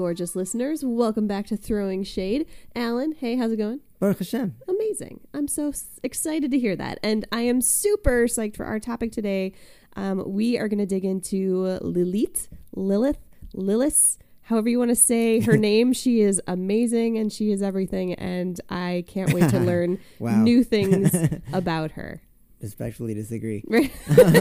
gorgeous listeners. Welcome back to Throwing Shade. Alan, hey, how's it going? Baruch Hashem. Amazing. I'm so excited to hear that. And I am super psyched for our topic today. We are going to dig into Lilith, however you want to say her name. She is amazing and she is everything. And I can't wait to learn new things about her. Respectfully disagree. Right.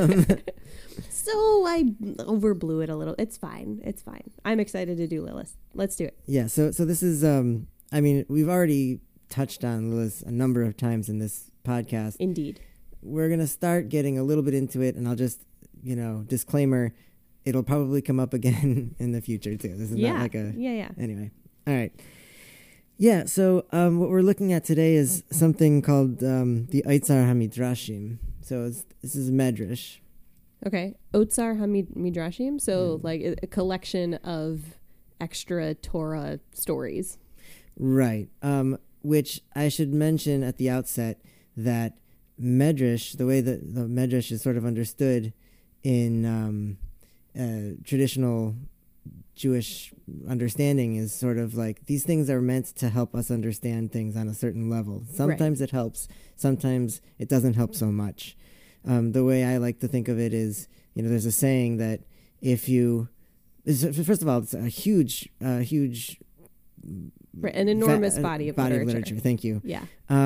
So I overblew it a little. It's fine. It's fine. I'm excited to do Lilith. Let's do it. Yeah. So this is, we've already touched on Lilith a number of times in this podcast. Indeed. We're going to start getting a little bit into it, and I'll just, disclaimer, it'll probably come up again in the future too. This is not like a... Yeah. Anyway. All right. Yeah, so what we're looking at today is something called the Eitzar HaMidrashim. So this is a medrash. Okay. Otzar HaMidrashim. So like a collection of extra Torah stories. Right. Which I should mention at the outset that medrash, the way that the medrash is sort of understood in traditional Jewish understanding is sort of like these things are meant to help us understand things on a certain level. Sometimes it helps. Sometimes it doesn't help so much. The way I like to think of it is, there's a saying that if you, first of all, it's a huge, an enormous body of literature. Thank you. Yeah.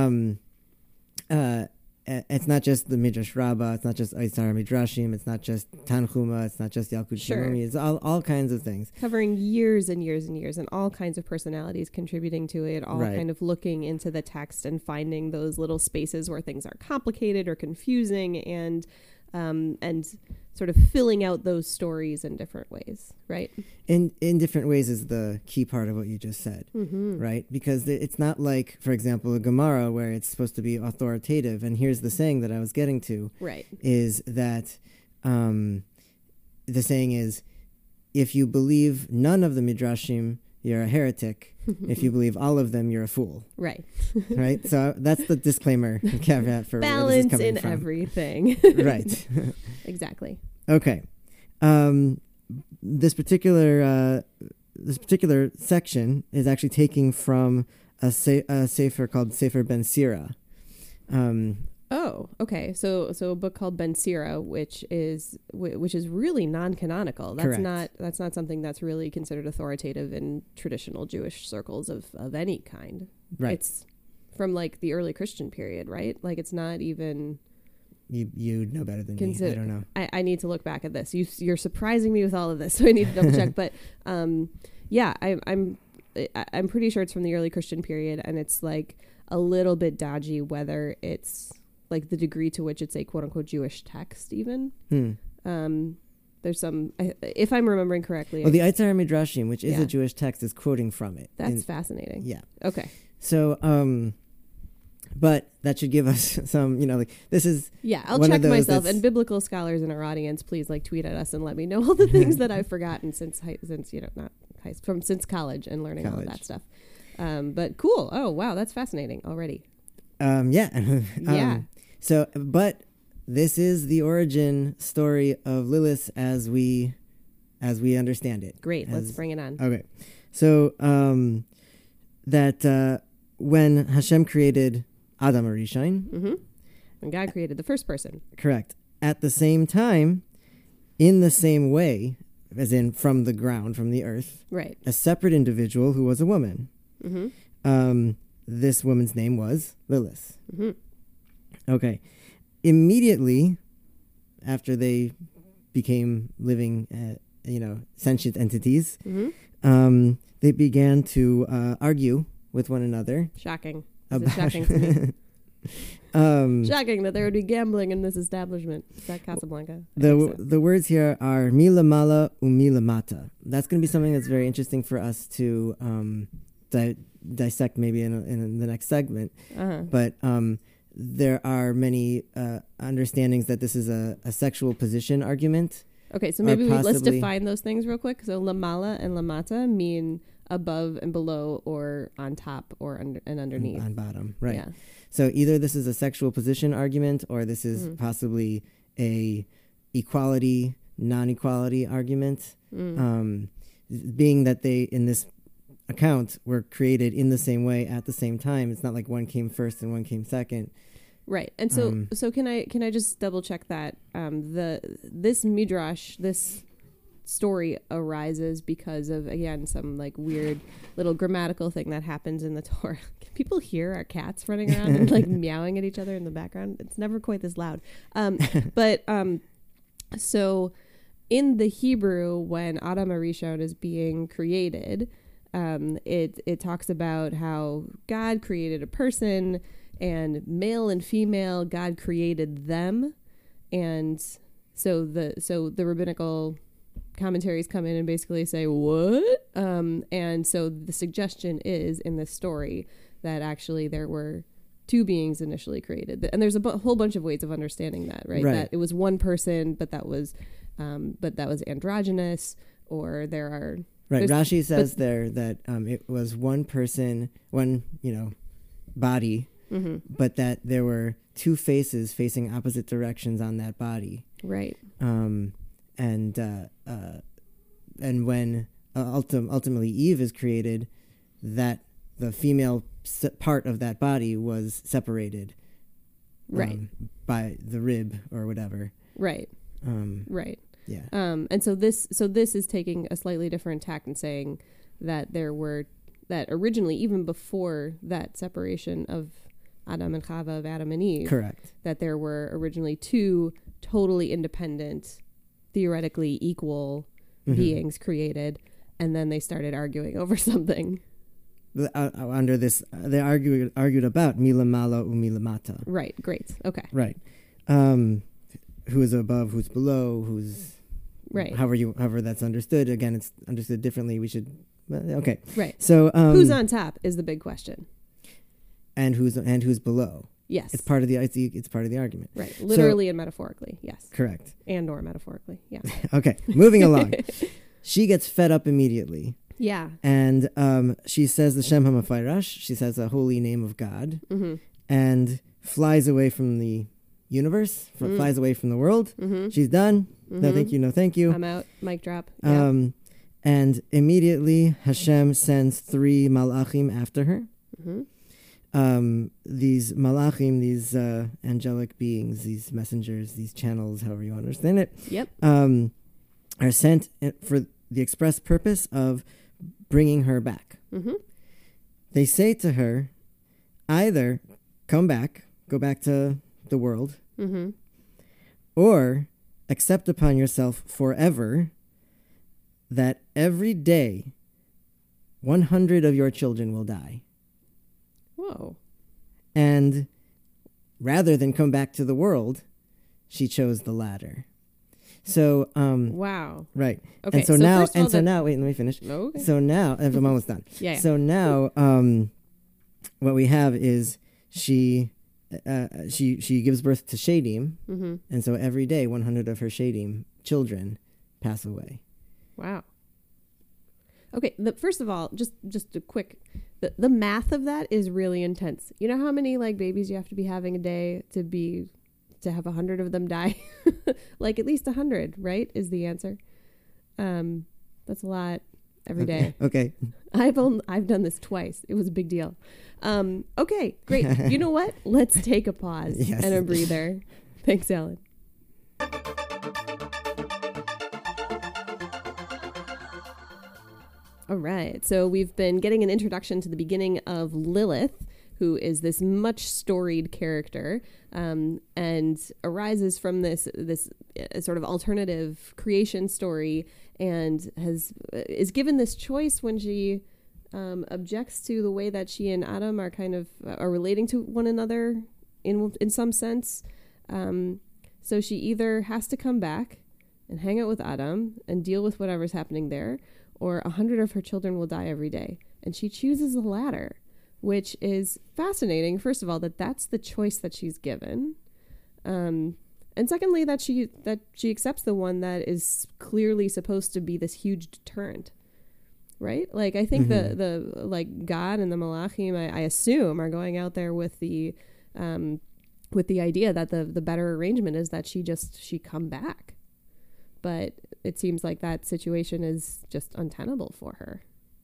It's not just the Midrash Rabbah, it's not just Eitzar Midrashim, it's not just Tanchuma, it's not just Yalkut Shalomi, it's all kinds of things. Covering years and years and years and all kinds of personalities contributing to it, all kind of looking into the text and finding those little spaces where things are complicated or confusing and sort of filling out those stories in different ways, right? In different ways is the key part of what you just said, right? Because it's not like, for example, a Gemara where it's supposed to be authoritative. And here's the saying that I was getting to, is that the saying is, if you believe none of the Midrashim, you're a heretic. If you believe all of them, you're a fool. Right. Right? So that's the disclaimer caveat for balance where this is coming in from. Everything. Right. Exactly. Okay. This particular section is actually taking from a sefer called Sefer Ben Sira. Oh, okay. So a book called Ben Sira, which is really non-canonical. That's not something that's really considered authoritative in traditional Jewish circles of any kind. Right. It's from like the early Christian period, right? Like it's not even. You know better than me. I don't know. I need to look back at this. You're surprising me with all of this, so I need to double check. But I'm pretty sure it's from the early Christian period, and it's like a little bit dodgy whether it's like the degree to which it's a quote unquote Jewish text even. There's some, if I'm remembering correctly. Well, the Eitzar Midrashim, which is a Jewish text, is quoting from it. That's fascinating. Yeah. Okay. So, but that should give us some, this is. Yeah, I'll check myself. And biblical scholars in our audience, please tweet at us and let me know all the things that I've forgotten since college and learning all of that stuff. But cool. Oh, wow. That's fascinating already. Yeah. So, but this is the origin story of Lilith as we understand it. Great. Let's bring it on. Okay. So, that when Hashem created Adam Arishain. When God created the first person. Correct. At the same time, in the same way, as in from the ground, from the earth. Right. A separate individual who was a woman. This woman's name was Lilith. Okay. Immediately after they became living, sentient entities, they began to argue with one another. Shocking. Shocking to me. Shocking that there would be gambling in this establishment. Is that Casablanca? The words here are milamala umilamata. That's going to be something that's very interesting for us to dissect maybe in the next segment. But there are many understandings that this is a sexual position argument. Okay, so maybe let's define those things real quick. So lamala and lamata mean above and below, or on top, or and underneath. On bottom, right. Yeah. So either this is a sexual position argument, or this is possibly a equality, non-equality argument. being that they, in this account, were created in the same way at the same time. It's not like one came first and one came second. Right. And so can I just double check that this midrash, this story arises because of, again, some like weird little grammatical thing that happens in the Torah. Can people hear our cats running around and like meowing at each other in the background? It's never quite this loud. So in the Hebrew, when Adam HaRishon is being created, it talks about how God created a person, and male and female, God created them. And so the rabbinical commentaries come in and basically say, what? And so the suggestion is in this story that actually there were two beings initially created. And there's a whole bunch of ways of understanding that, right? That it was one person, but that was androgynous, or there are... Right. Rashi says there that it was one person, one, body, but that there were two faces facing opposite directions on that body. Right. And when ultimately Eve is created, that the female part of that body was separated, right, by the rib or whatever. Right. Right. Yeah. And so this is taking a slightly different tack and saying that that originally, even before that separation of Adam and Chava, of Adam and Eve, correct, that there were originally two totally independent, theoretically equal beings created, and then they started arguing over something. Under this, they argued about milamala umilamata. Right. Great. Okay. Right. Who is above? Who's below? Who's right? However that's understood. Again, it's understood differently. We should. Okay. Right. So who's on top is the big question. And who's below? Yes. It's part of the argument. Right. Literally and metaphorically. Yes. Correct. And or metaphorically. Yeah. Okay. Moving along. She gets fed up immediately. Yeah. And she says the Shem HaMafayrash. She says the holy name of God, and flies away from the universe. Flies away from the world. She's done. No, thank you. No, thank you. I'm out. Mic drop. Yeah. And immediately Hashem sends 3 malachim after her. These malachim, these angelic beings, these messengers, these channels, however you want to understand it, yep, are sent for the express purpose of bringing her back. They say to her, either come back, go back to the world, or accept upon yourself forever that every day 100 of your children will die. Whoa. And rather than come back to the world, she chose the latter. So, wow. Right. Okay. And so now, wait, let me finish. Okay. So now, I'm almost done. Yeah. So now, what we have is she gives birth to Shadim, and so every day 100 of her Shadim children pass away. Wow. Okay, first of all, just a quick, the math of that is really intense. You know how many like babies you have to be having a day to have 100 of them die? Like at least 100, right? Is the answer. That's a lot every day. Okay. I've done this twice. It was a big deal. Okay, great. You know what? Let's take a pause and a breather. Thanks, Alan. All right. So we've been getting an introduction to the beginning of Lilith, who is this much storied character, and arises from this sort of alternative creation story, and is given this choice when she objects to the way that she and Adam are kind of are relating to one another in some sense. So she either has to come back and hang out with Adam and deal with whatever's happening there, or 100 of her children will die every day. And she chooses the latter, which is fascinating. First of all, that's the choice that she's given. And secondly, that she accepts the one that is clearly supposed to be this huge deterrent. Right? Like, I think the like God and the Malachim, I assume, are going out there with the idea that the better arrangement is that she come back. but it seems like that situation is just untenable for her.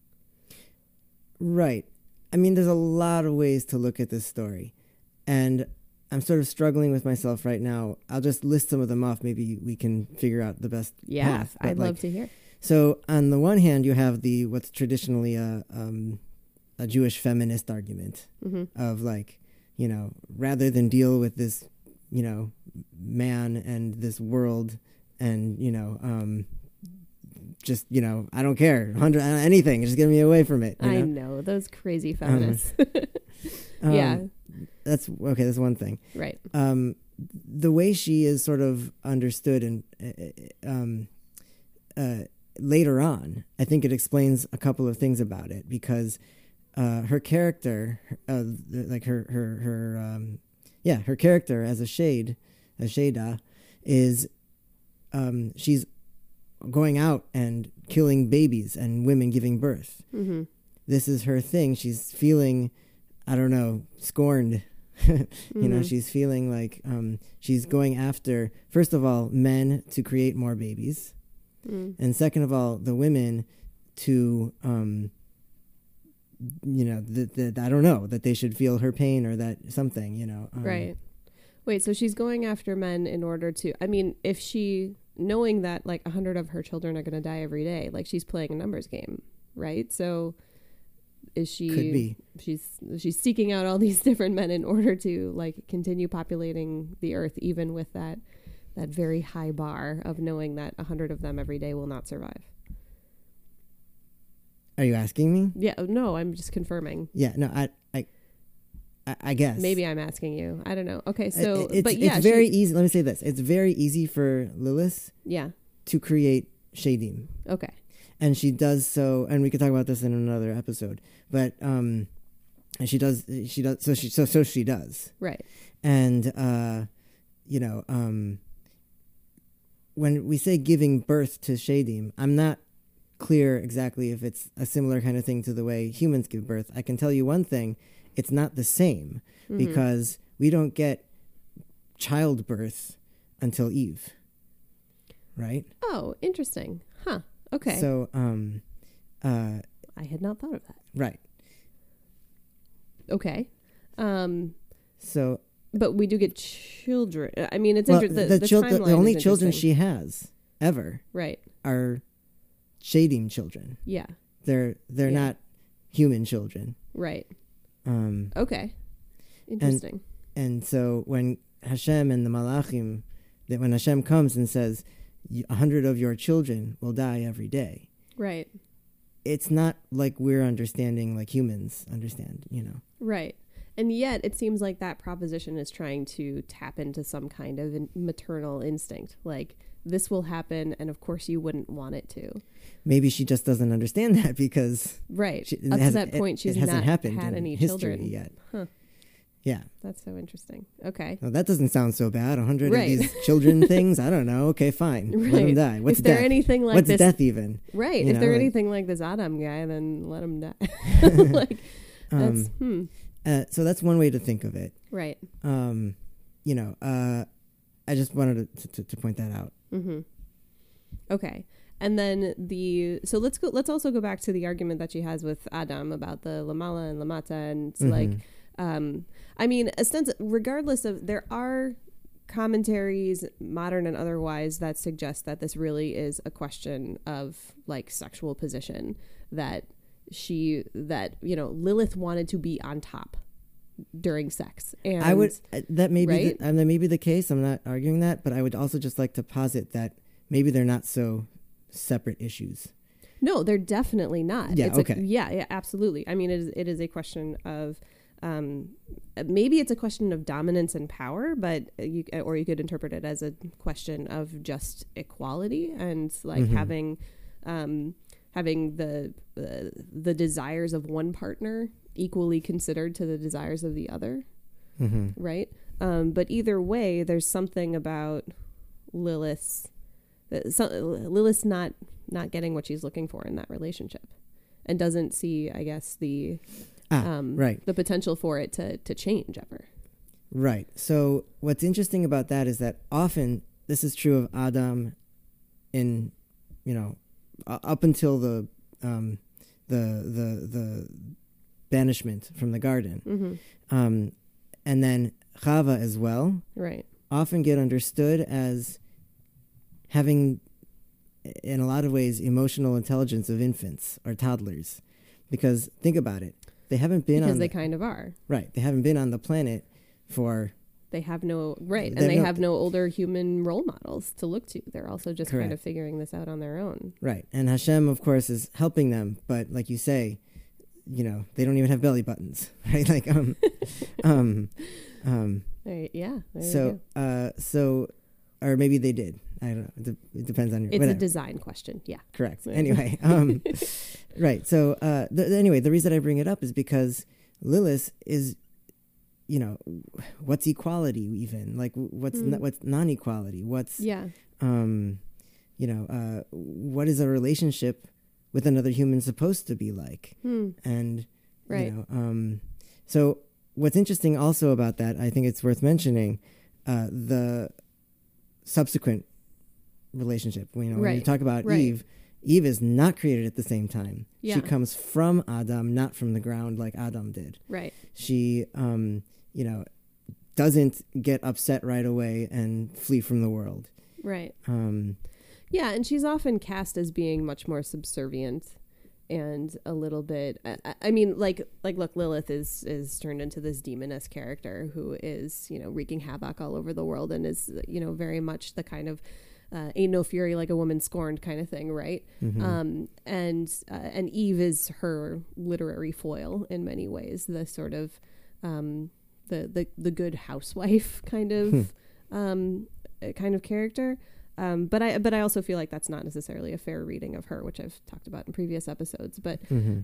Right. I mean, there's a lot of ways to look at this story, and I'm sort of struggling with myself right now. I'll just list some of them off. Maybe we can figure out the best path. I'd love to hear. So on the one hand, you have what's traditionally a Jewish feminist argument of like, you know, rather than deal with this, you know, man and this world and, you know, just, you know, I don't care, anything, just get me away from it. I know, those crazy feminists. Yeah. That's okay. That's one thing. Right. The way she is sort of understood and later on, I think it explains a couple of things about it, because her character, like her character as a Sheda, is she's going out and killing babies and women giving birth. Mm-hmm. This is her thing. She's feeling, I don't know, scorned. You know, she's feeling like she's going after, first of all, men to create more babies. And second of all, the women to, you know, I don't know, that they should feel her pain or that something, you know. Right. Wait, so she's going after men in order to, I mean, if she, knowing that like 100 of her children are going to die every day, like she's playing a numbers game, right? So is she, could be. She's seeking out all these different men in order to like continue populating the earth, even with that very high bar of knowing that 100 of them every day will not survive. Are you asking me? Yeah, no, I'm just confirming. Yeah, no, I guess. Maybe I'm asking you. I don't know. Okay, so, it's very easy. Let me say this. It's very easy for Lilith to create Shadim. Okay. And she does so, and we could talk about this in another episode, but, and she does, so she does. Right. And, you know, when we say giving birth to Shadim, I'm not clear exactly if it's a similar kind of thing to the way humans give birth. I can tell you one thing, it's not the same, because we don't get childbirth until Eve, right? Oh, interesting. Huh. Okay. So, I had not thought of that. Right. Okay. So, but we do get children. I mean, it's interesting. The only children she has ever, right, are Shadim children. Yeah. They're not human children. Right. Okay. Interesting. And so when Hashem and the Malachim, when Hashem comes and says, 100 of your children will die every day. Right. It's not like we're understanding like humans understand, you know. Right. And yet it seems like that proposition is trying to tap into some kind of maternal instinct. Like, this will happen, and of course you wouldn't want it to. Maybe she just doesn't understand that because... Right. Up to that point, she's not had any children yet. Huh. Yeah. That's so interesting. Okay. Well, that doesn't sound so bad. 100 of these children things? I don't know. Okay, fine. Right. Let them die. What's death? Anything like What's this, death even? Right. If they're anything like this Adam guy, then let him die. Like, that's... So that's one way to think of it. Right. You know, I just wanted to point that out. Mm-hmm. Okay. And then so let's also go back to the argument that she has with Adam about the Lamala and Lamata, and it's like, I mean, regardless of, there are commentaries, modern and otherwise, that suggest that this really is a question of like sexual position, that Lilith wanted to be on top during sex. And I would, that may be the case. I'm not arguing that, but I would also just like to posit that maybe they're not so separate issues. No, they're definitely not. Yeah. Okay. Yeah, absolutely. I mean, it is a question of, maybe it's a question of dominance and power, but you could interpret it as a question of just equality and like having the desires of one partner equally considered to the desires of the other, right? But either way, there's something about Lilith's not getting what she's looking for in that relationship, and doesn't see, I guess, the potential for it to change ever. Right. So what's interesting about that is that often this is true of Adam in, up until the banishment from the garden. And then Chava as well, right, often get understood as having, in a lot of ways, emotional intelligence of infants or toddlers. Because think about it. They haven't been because they kind of are. Right. They haven't been on the planet for... They have no... Right. And they have no older human role models to look to. They're also just Correct. kind of figuring this out on their own. Right. And Hashem, of course, is helping them. But like you say, they don't even have belly buttons. Right? Like, Right, yeah. So, or maybe they did. I don't know. It depends on your... It's whatever. a design question. Yeah. Correct. Anyway, right. So, anyway, the reason I bring it up is because Lilith is, what's equality even? Like, what's non-equality? What's, what is a relationship with another human supposed to be like? And, right. So what's interesting also about that, I think it's worth mentioning, the subsequent relationship. When you talk about Eve is not created at the same time. Yeah. She comes from Adam, not from the ground like Adam did. Right. She, doesn't get upset right away and flee from the world. Right. Yeah, and she's often cast as being much more subservient and a little bit... I mean, look, Lilith is turned into this demoness character who is, wreaking havoc all over the world and is, very much the kind of... ain't no fury like a woman scorned kind of thing, right? Mm-hmm. And Eve is her literary foil in many ways, the sort of the good housewife kind of character. But I also feel like that's not necessarily a fair reading of her, which I've talked about in previous episodes. But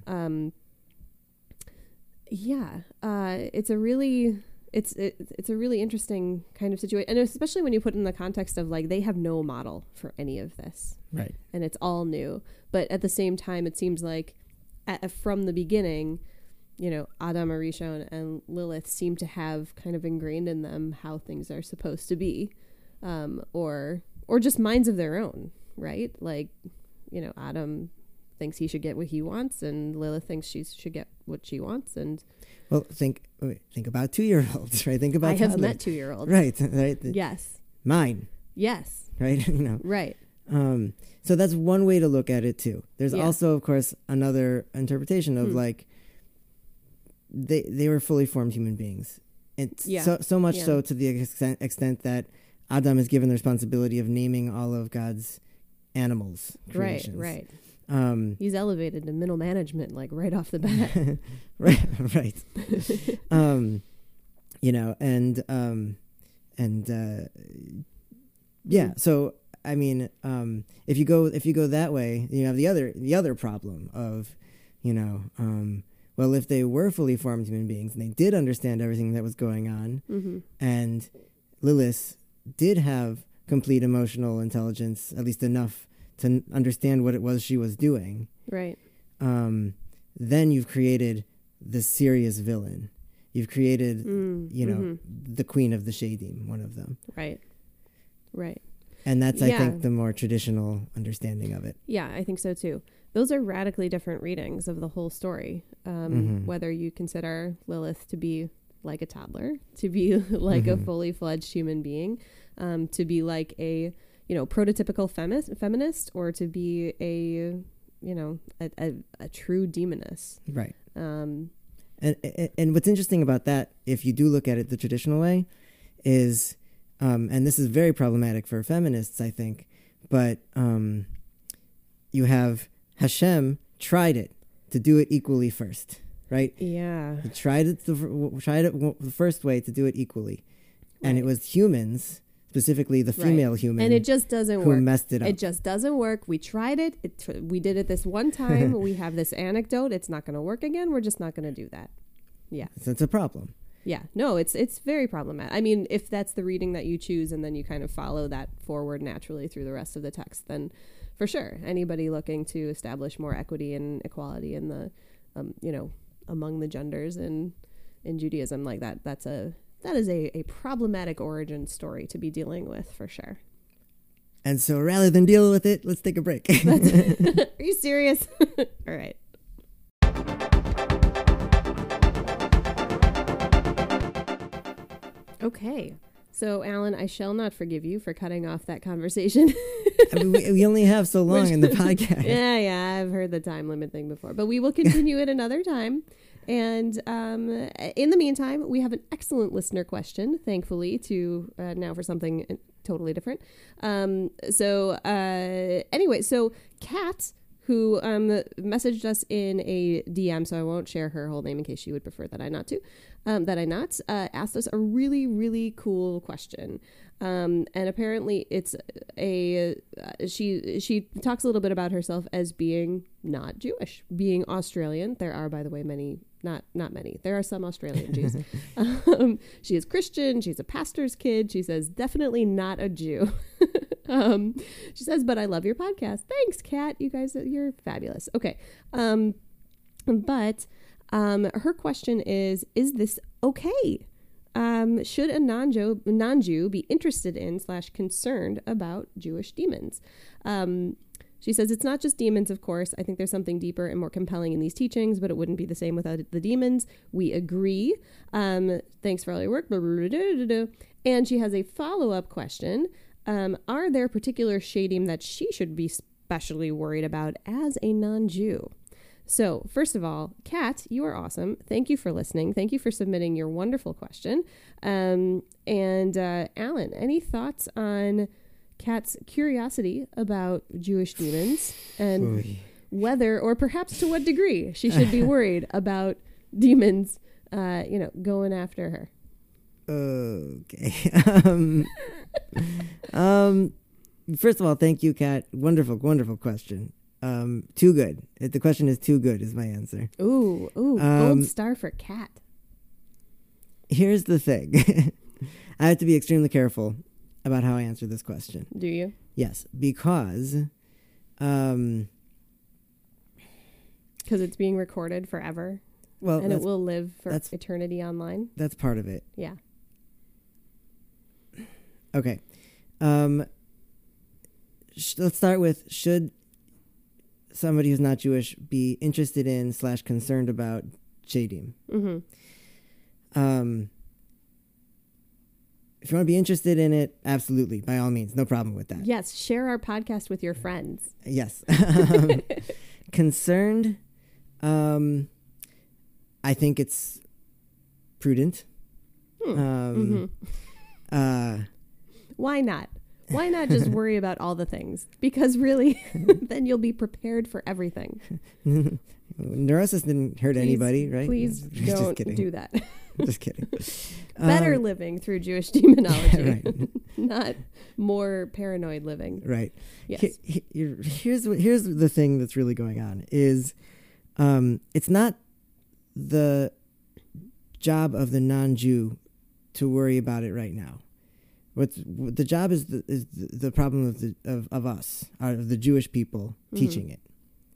it's a really interesting kind of situation, and especially when you put it in the context of like they have no model for any of this, right? And it's all new. But at the same time, it seems like from the beginning, Adam, Arishon, and Lilith seem to have kind of ingrained in them how things are supposed to be, or just minds of their own, right? Like, Adam thinks he should get what he wants, and Lilith thinks she should get what she wants. And well, think about 2-year-olds, right? Think about I have met 2-year-olds, right? Yes, mine, yes, right? Right. So that's one way to look at it too. There's also, of course, another interpretation of like they were fully formed human beings, and so much so to the extent that Adam is given the responsibility of naming all of God's animals. Creations. Right. He's elevated to middle management, like right off the bat. right. So I mean, if you go that way, you have the other problem of, well, if they were fully formed human beings and they did understand everything that was going on, and Lilith did have complete emotional intelligence, at least enough to understand what it was she was doing, right? Then you've created the serious villain. You've created, the queen of the Shadim, one of them. Right. And that's, I think, the more traditional understanding of it. Yeah, I think so too. Those are radically different readings of the whole story. Whether you consider Lilith to be like a toddler, to be like a fully fledged human being, to be like a prototypical feminist, or to be a true demoness, right? And what's interesting about that, if you do look at it the traditional way, is and this is very problematic for feminists, I think, but you have Hashem tried it to do it equally first. Right? Yeah. He tried it the first way to do it equally. Right. And it was humans, specifically the female human, and it just doesn't work. Who messed it up. It just doesn't work. We tried it. We did it this one time. We have this anecdote. It's not going to work again. We're just not going to do that. Yeah. So it's a problem. Yeah. No, it's very problematic. I mean, if that's the reading that you choose and then you kind of follow that forward naturally through the rest of the text, then for sure, anybody looking to establish more equity and equality in the, among the genders in Judaism, like that is a problematic origin story to be dealing with, for sure. And so rather than deal with it, let's take a break. Are you serious? All right. Okay. So, Alan, I shall not forgive you for cutting off that conversation. I mean, we only have so long in the podcast. Yeah, I've heard the time limit thing before. But we will continue it another time. And in the meantime, we have an excellent listener question, thankfully, to now for something totally different. Anyway, so Kat, who messaged us in a DM, so I won't share her whole name in case she would prefer that I not, asked us a really, really cool question. And apparently it's she talks a little bit about herself as being not Jewish, being Australian. There are, by the way, not many. There are some Australian Jews. She is Christian. She's a pastor's kid. She says, definitely not a Jew. She says, but I love your podcast. Thanks, Kat. You guys, you're fabulous. Okay. But her question is this okay? Should a non-Jew be interested in / concerned about Jewish demons? She says, it's not just demons, of course. I think there's something deeper and more compelling in these teachings, but it wouldn't be the same without the demons. We agree. Thanks for all your work. And she has a follow-up question. Are there particular shadim that she should be specially worried about as a non-Jew? So, first of all, Kat, you are awesome. Thank you for listening. Thank you for submitting your wonderful question. And Alan, any thoughts on Kat's curiosity about Jewish demons and whether, or perhaps to what degree, she should be worried about demons, going after her? Okay. First of all, thank you, Kat. Wonderful, wonderful question. Too good. The question is too good is my answer. Ooh, gold star for Kat. Here's the thing. I have to be extremely careful about how I answer this question. Do you? Yes, because it's being recorded forever. Well, and it will live for eternity online. That's part of it. Yeah. Okay. Let's start with, should somebody who's not Jewish be interested in / concerned about shadim? Mm-hmm. If you want to be interested in it, absolutely, by all means, no problem with that. Yes, share our podcast with your friends. Yes. Concerned, I think it's prudent. Why not? Why not just worry about all the things? Because really, then you'll be prepared for everything. Neurosis didn't hurt anybody, right? Please don't do that. Just kidding. Better living through Jewish demonology, right. Not more paranoid living. Right. Yes. Here's the thing that's really going on is, it's not the job of the non-Jew to worry about it right now. What the job is the problem of us, of the Jewish people teaching it,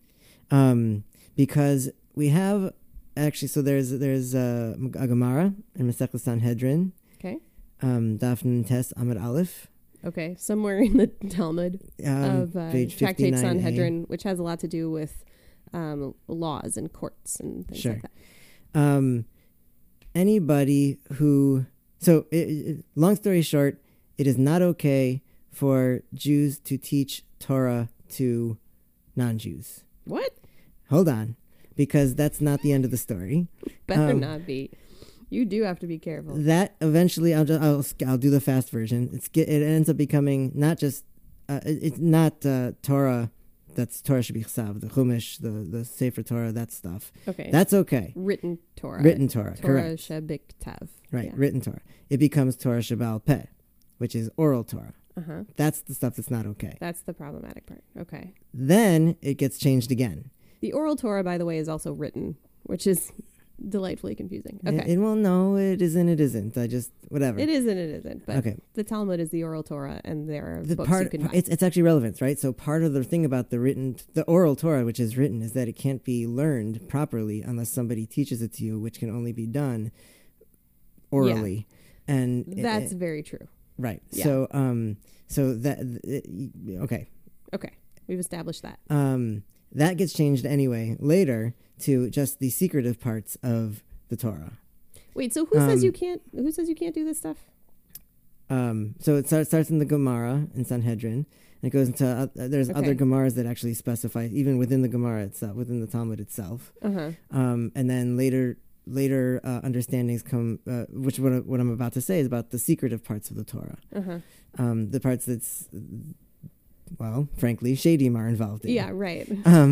because we have actually. So there's a Gemara in Masechet Sanhedrin. Okay. Daf Nun Tes Amud Aleph. Okay, somewhere in the Talmud of page Tractate Sanhedrin, which has a lot to do with laws and courts and things like that. Anybody who long story short. It is not okay for Jews to teach Torah to non-Jews. What? Hold on, because that's not the end of the story. Better not be. You do have to be careful. That eventually, I'll do the fast version. It ends up becoming not just it's not Torah. That's Torah Shebichsav, the Chumash, the Sefer Torah, that stuff. Okay, that's okay. Written Torah, correct. Torah Shebiktav. Right, yeah. Written Torah. It becomes Torah Sheba'al Peh, which is oral Torah. Uh-huh. That's the stuff that's not okay. That's the problematic part. Okay. Then it gets changed again. The oral Torah, by the way, is also written, which is delightfully confusing. Okay. No, it isn't. It isn't. Whatever. It is and it isn't. But okay. The Talmud is the oral Torah, and there are books you can buy. It's actually relevant, right? So part of the thing about the oral Torah, which is written, is that it can't be learned properly unless somebody teaches it to you, which can only be done orally. Yeah. And that's very true. Right. Yeah. So that okay. Okay, we've established that. That gets changed anyway later to just the secretive parts of the Torah. Wait, so who says you can't? Who says you can't do this stuff? So it starts in the Gemara in Sanhedrin. And it goes into there's other Gemaras that actually specify even within the Gemara itself, within the Talmud itself. And then later understandings come, which what I'm about to say is about the secretive parts of the Torah. The parts that's, well, frankly, shadim are involved in. Yeah, right.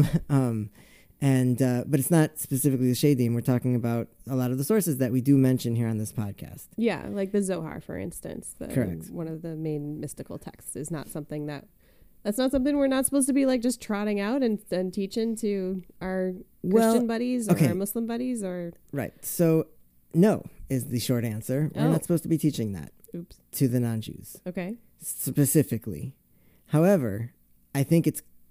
But it's not specifically the shadim. We're talking about a lot of the sources that we do mention here on this podcast. Yeah, like the Zohar, for instance. Correct. One of the main mystical texts is not something that's not something we're not supposed to be like just trotting out and teaching to our Christian buddies or our Muslim buddies or. Right. So no is the short answer. We're not supposed to be teaching that. Oops. To the non-Jews. Okay. Specifically. However, I think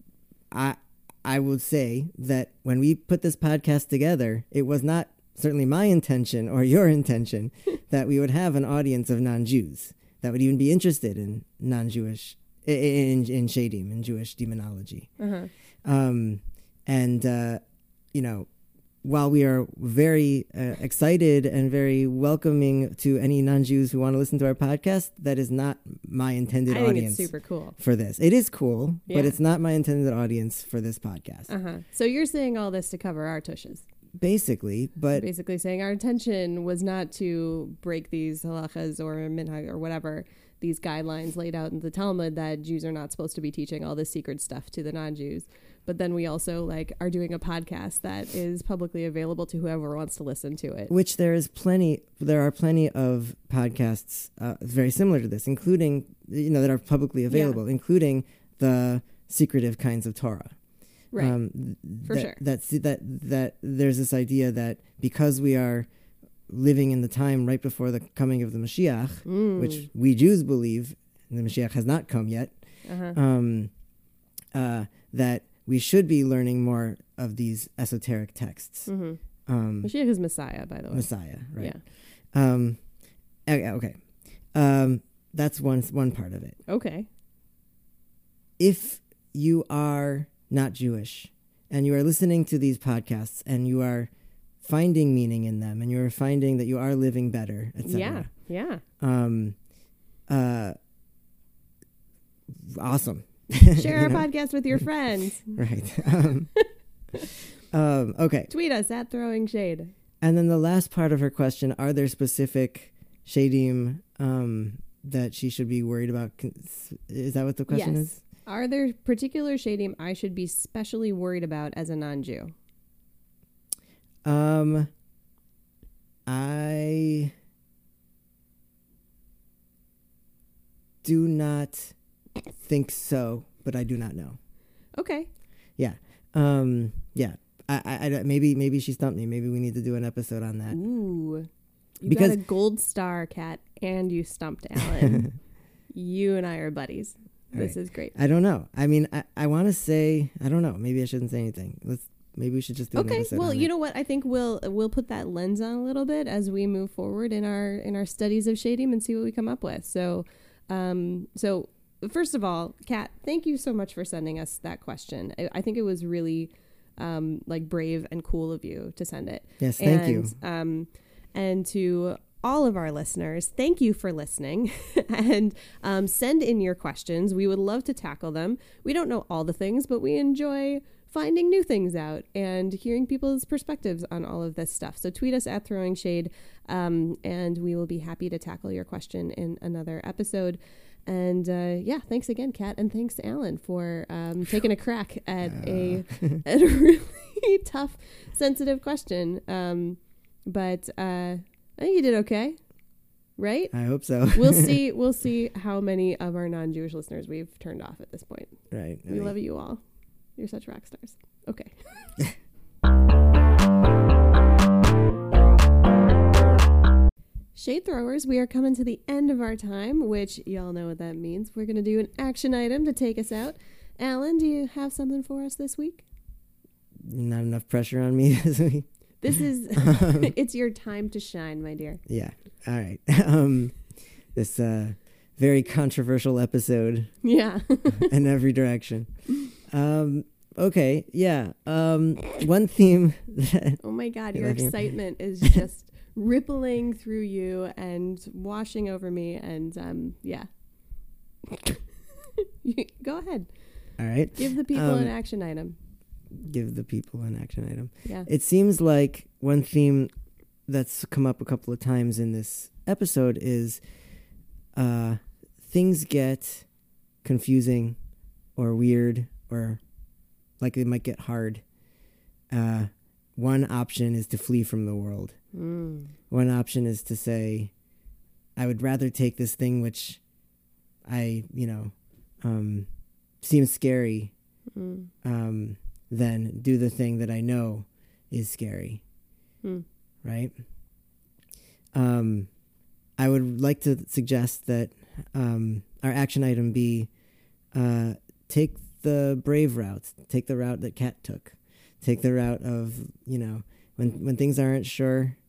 I would say that when we put this podcast together, it was not certainly my intention or your intention that we would have an audience of non-Jews that would even be interested in non-Jewish, in shadim, in Jewish demonology. While we are very excited and very welcoming to any non-Jews who want to listen to our podcast, that is not my intended audience. I think it's super cool for this. It is cool, but it's not my intended audience for this podcast. So you're saying all this to cover our tushes? Basically, but basically saying our intention was not to break these halachas or minhag or whatever, these guidelines laid out in the Talmud that Jews are not supposed to be teaching all this secret stuff to the non-Jews. But then we also are doing a podcast that is publicly available to whoever wants to listen to it. Which there are plenty of podcasts very similar to this, including, that are publicly available, including the secretive kinds of Torah. Right. For sure. That there's this idea that because we are living in the time right before the coming of the Mashiach, which we Jews believe the Mashiach has not come yet, that we should be learning more of these esoteric texts. Mashiach is Messiah, by the way. Messiah, right? Yeah. Okay. That's one part of it. Okay. If you are not Jewish and you are listening to these podcasts and you are finding meaning in them and you are finding that you are living better, etc. Yeah. Awesome. Share our podcast with your friends. Right. Okay. Tweet us at Throwing Shade. And then the last part of her question, are there specific shadim that she should be worried about? Is that what the question is? Are there particular shadim I should be specially worried about as a non-Jew? I do not think so, but I do not know. Okay. Yeah. Yeah. I maybe she stumped me. Maybe we need to do an episode on that. Ooh. You got a gold star, Kat, and you stumped Alan. You and I are buddies. This is great. I don't know. I mean, I want to say, I don't know. Maybe I shouldn't say anything. Maybe we should just do an episode. Okay. Well, you know what? I think we'll put that lens on a little bit as we move forward in our studies of shadim and see what we come up with. So first of all, Kat, thank you so much for sending us that question. I think it was really brave and cool of you to send it. Yes, thank you. And to all of our listeners, thank you for listening and send in your questions. We would love to tackle them. We don't know all the things, but we enjoy finding new things out and hearing people's perspectives on all of this stuff. So tweet us at Throwing Shade, and we will be happy to tackle your question in another episode. And thanks again, Kat, and thanks, Alan, for taking a crack at a really tough, sensitive question. But I think you did okay, right? I hope so. We'll see how many of our non-Jewish listeners we've turned off at this point. Right. We love you all. You're such rock stars. Okay. Shade throwers, we are coming to the end of our time, which y'all know what that means. We're going to do an action item to take us out. Alan, do you have something for us this week? Not enough pressure on me this week. This is, it's your time to shine, my dear. Yeah. All right. This very controversial episode. Yeah. In every direction. Okay, yeah. One theme that... Oh my God, your excitement is just rippling through you and washing over me. And yeah. Go ahead. All right. Give the people an action item. Give the people an action item. Yeah. It seems like one theme that's come up a couple of times in this episode is things get confusing or weird or like they might get hard. One option is to flee from the world. One option is to say, I would rather take this thing which I, seems scary than do the thing that I know is scary. Right? I would like to suggest that our action item be take the brave route. Take the route that Kat took. Take the route of, when things aren't sure,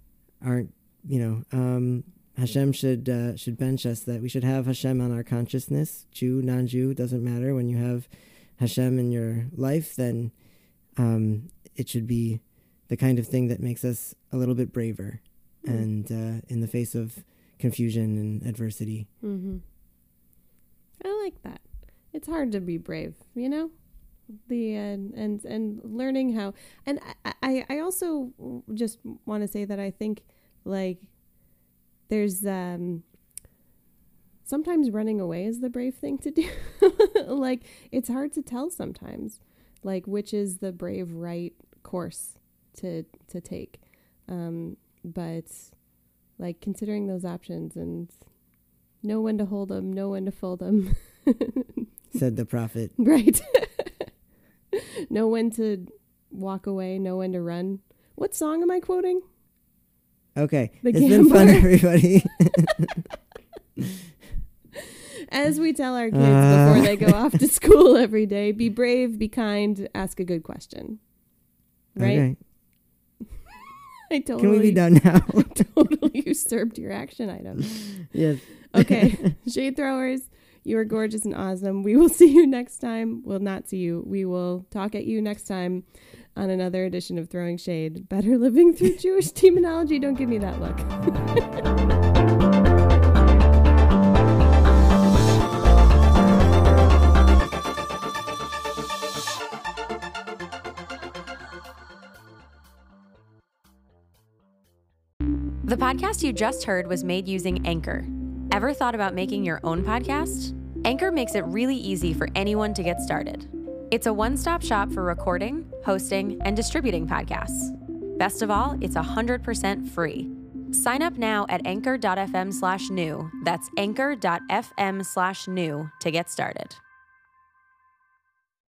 Hashem should bench us, that we should have Hashem on our consciousness. Jew, non-Jew, doesn't matter. When you have Hashem in your life, then it should be the kind of thing that makes us a little bit braver and in the face of confusion and adversity. I like that. It's hard to be brave, and learning how. And I also just want to say that I think like there's sometimes running away is the brave thing to do. Like it's hard to tell sometimes, like which is the brave right course to take. But like considering those options and know when to hold them, know when to fold them. Said the prophet. Right. Know when to walk away, know when to run. What song am I quoting? Okay. It's been fun, everybody. As we tell our kids before they go off to school every day, be brave, be kind, ask a good question. Right? Okay. I totally, can we be done now? Totally usurped your action item. Yes. Okay. Shade throwers, you are gorgeous and awesome. We will see you next time. We'll not see you. We will talk at you next time on another edition of Throwing Shade. Better living through Jewish demonology. Don't give me that look. The podcast you just heard was made using Anchor. Ever thought about making your own podcast? Anchor makes it really easy for anyone to get started. It's a one-stop shop for recording, hosting, and distributing podcasts. Best of all, it's 100% free. Sign up now at anchor.fm/new. That's anchor.fm/new to get started.